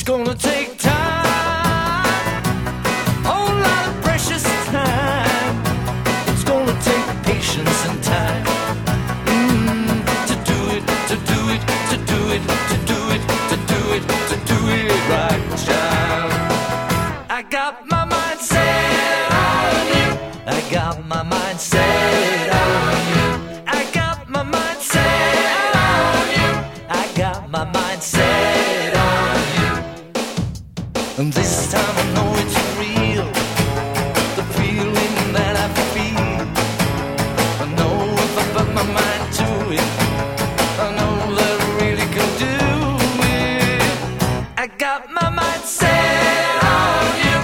gonna take time, whole lot of precious time. It's gonna take patience and time to do it, to do it, to do it, to do it, to do it, to do it right, child. I got my mind set on you. I got my mind set on you. I got my mind set on you. I got my mind set on you. And this time I know it's real, the feeling that I feel. I know if I put my mind to it, I know that I really can do it. I got my mind set on you,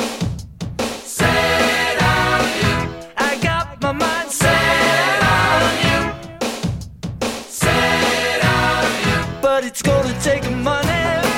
set on you. I got my mind set on you, set on you. But it's gonna take money.